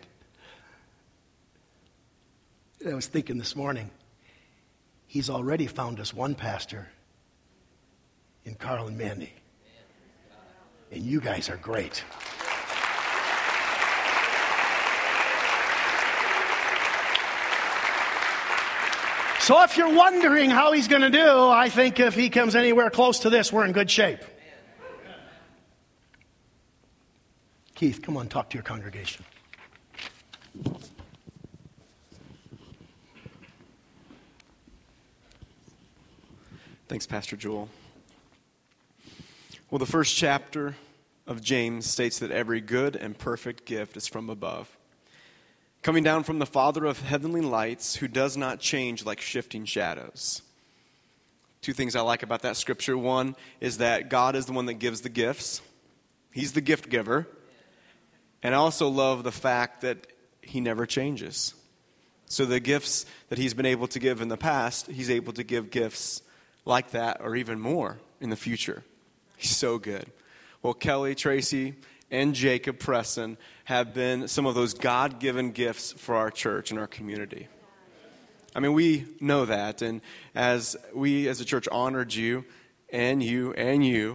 Speaker 1: I was thinking this morning, he's already found us one pastor in Carl and Mandy. And you guys are great. So if you're wondering how he's going to do, I think if he comes anywhere close to this, we're in good shape. Keith, come on, talk to your congregation.
Speaker 3: Thanks, Pastor Joel. Well, the first chapter of James states that every good and perfect gift is from above, coming down from the Father of heavenly lights, who does not change like shifting shadows. Two things I like about that scripture. One is that God is the one that gives the gifts. He's the gift giver. And I also love the fact that he never changes. So the gifts that he's been able to give in the past, he's able to give gifts like that or even more in the future. He's so good. Well, Kelly, Tracy, and Jacob Presson have been some of those God-given gifts for our church and our community. I mean, we know that, and as we as a church honored you, and you, and you,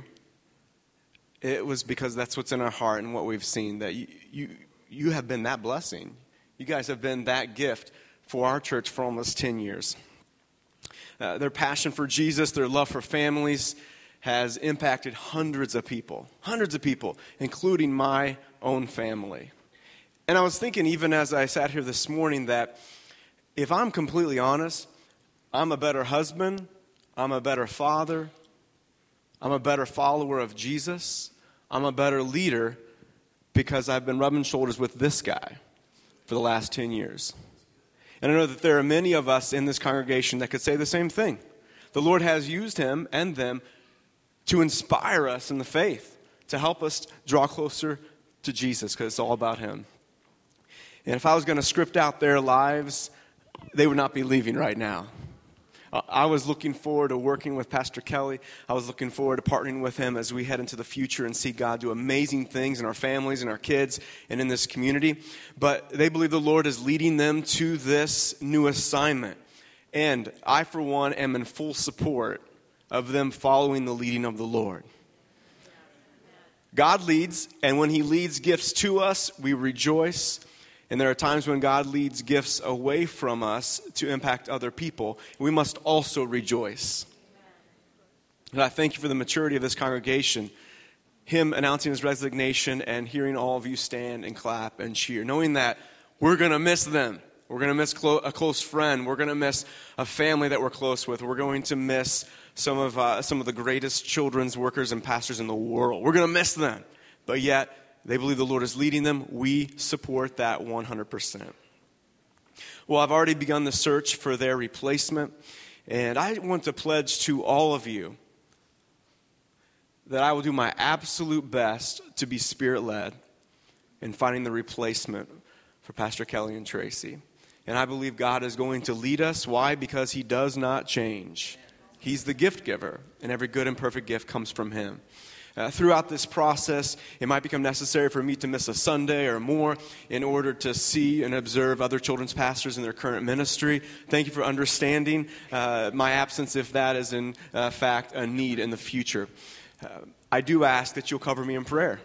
Speaker 3: it was because that's what's in our heart and what we've seen, that you you, you have been that blessing. You guys have been that gift for our church for almost ten years. Uh, their passion for Jesus, their love for families, has impacted hundreds of people, hundreds of people, including my own family. And I was thinking, even as I sat here this morning, that if I'm completely honest, I'm a better husband, I'm a better father, I'm a better follower of Jesus, I'm a better leader because I've been rubbing shoulders with this guy for the last ten years. And I know that there are many of us in this congregation that could say the same thing. The Lord has used him and them to inspire us in the faith, to help us draw closer to Jesus, because it's all about him. And if I was going to script out their lives, they would not be leaving right now. Uh, I was looking forward to working with Pastor Kelly. I was looking forward to partnering with him as we head into the future and see God do amazing things in our families and our kids and in this community. But they believe the Lord is leading them to this new assignment. And I, for one, am in full support of them following the leading of the Lord. God leads, and when he leads gifts to us, we rejoice. And there are times when God leads gifts away from us to impact other people. We must also rejoice. And I thank you for the maturity of this congregation, him announcing his resignation and hearing all of you stand and clap and cheer, knowing that we're going to miss them. We're going to miss clo- a close friend. We're going to miss a family that we're close with. We're going to miss some of uh, some of the greatest children's workers and pastors in the world. We're going to miss them. But yet, they believe the Lord is leading them. We support that one hundred percent. Well, I've already begun the search for their replacement. And I want to pledge to all of you that I will do my absolute best to be Spirit-led in finding the replacement for Pastor Kelly and Tracy. And I believe God is going to lead us. Why? Because he does not change. He's the gift giver, and every good and perfect gift comes from him. Uh, throughout this process, it might become necessary for me to miss a Sunday or more in order to see and observe other children's pastors in their current ministry. Thank you for understanding uh, my absence if that is in uh, fact a need in the future. Uh, I do ask that you'll cover me in prayer,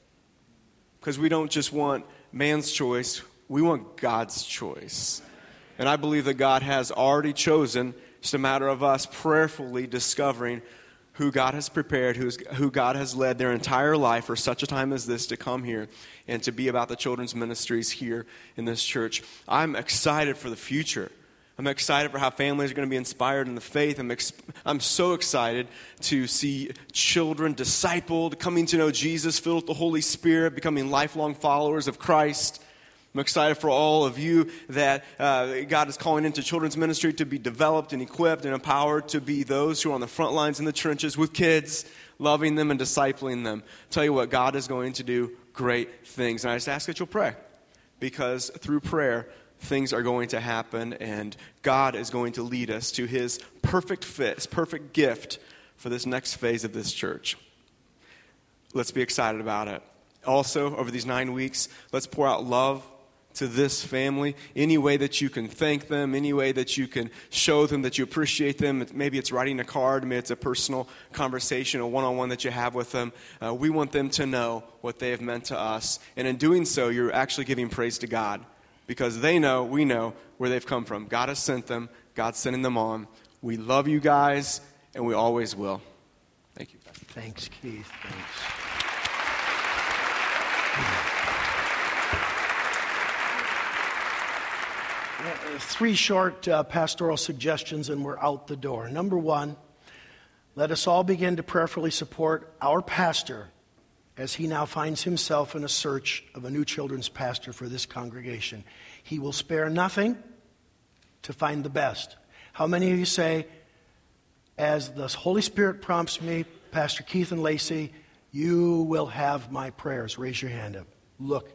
Speaker 3: because we don't just want man's choice, we want God's choice. And I believe that God has already chosen. It's a matter of us prayerfully discovering who God has prepared, who's, who God has led their entire life for such a time as this to come here and to be about the children's ministries here in this church. I'm excited for the future. I'm excited for how families are going to be inspired in the faith. I'm, ex- I'm so excited to see children discipled, coming to know Jesus, filled with the Holy Spirit, becoming lifelong followers of Christ. I'm excited for all of you that uh, God is calling into children's ministry to be developed and equipped and empowered to be those who are on the front lines in the trenches with kids, loving them and discipling them. I'll tell you what, God is going to do great things. And I just ask that you'll pray, because through prayer, things are going to happen, and God is going to lead us to his perfect fit, his perfect gift for this next phase of this church. Let's be excited about it. Also, over these nine weeks, let's pour out love to this family, any way that you can thank them, any way that you can show them that you appreciate them. Maybe it's writing a card, maybe it's a personal conversation, a one-on-one that you have with them. Uh, we want them to know what they have meant to us. And in doing so, you're actually giving praise to God, because they know, we know where they've come from. God has sent them. God's sending them on. We love you guys, and we always will. Thank you.
Speaker 1: Thanks, Keith. Thanks. Three short uh, pastoral suggestions, and we're out the door. Number one, let us all begin to prayerfully support our pastor as he now finds himself in a search of a new children's pastor for this congregation. He will spare nothing to find the best. How many of you say, as the Holy Spirit prompts me, Pastor Keith and Lacey, you will have my prayers? Raise your hand up. Look.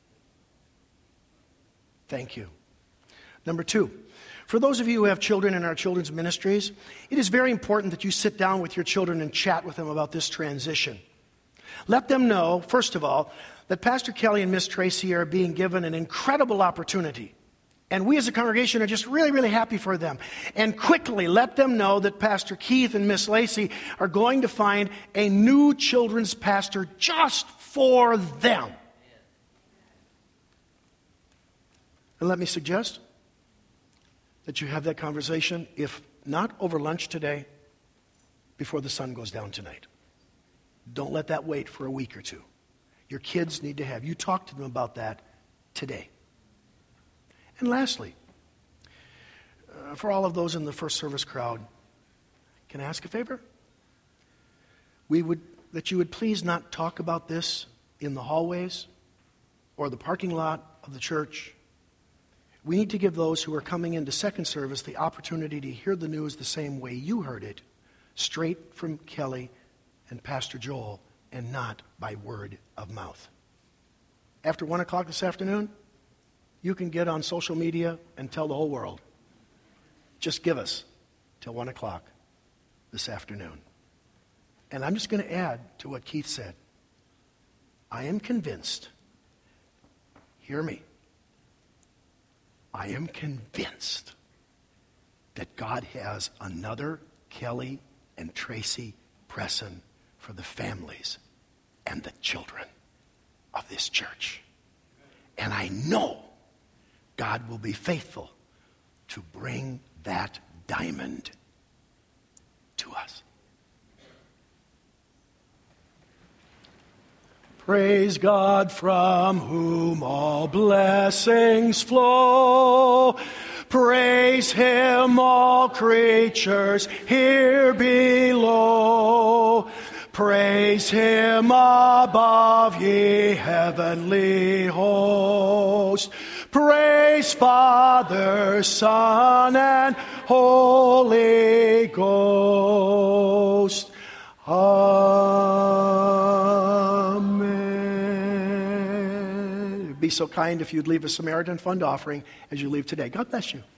Speaker 1: Thank you. Number two, for those of you who have children in our children's ministries, it is very important that you sit down with your children and chat with them about this transition. Let them know, first of all, that Pastor Kelly and Miss Tracy are being given an incredible opportunity. And we as a congregation are just really, really happy for them. And quickly let them know that Pastor Keith and Miss Lacey are going to find a new children's pastor just for them. And let me suggest that you have that conversation, if not over lunch today, before the sun goes down tonight. Don't let that wait for a week or two. Your kids need to have, you talk to them about that today. And lastly, uh, for all of those in the first service crowd, can I ask a favor? We would, that you would please not talk about this in the hallways or the parking lot of the church. We need to give those who are coming into second service the opportunity to hear the news the same way you heard it, straight from Kelly and Pastor Joel, and not by word of mouth. After one o'clock this afternoon, you can get on social media and tell the whole world. Just give us till one o'clock this afternoon. And I'm just going to add to what Keith said. I am convinced, hear me, I am convinced that God has another Kelly and Tracy Presson for the families and the children of this church. And I know God will be faithful to bring that diamond to us. Praise God from whom all blessings flow. Praise Him, all creatures here below. Praise Him above, ye heavenly host. Praise Father, Son, and Holy Ghost. Amen. Be so kind if you'd leave a Samaritan Fund offering as you leave today. God bless you.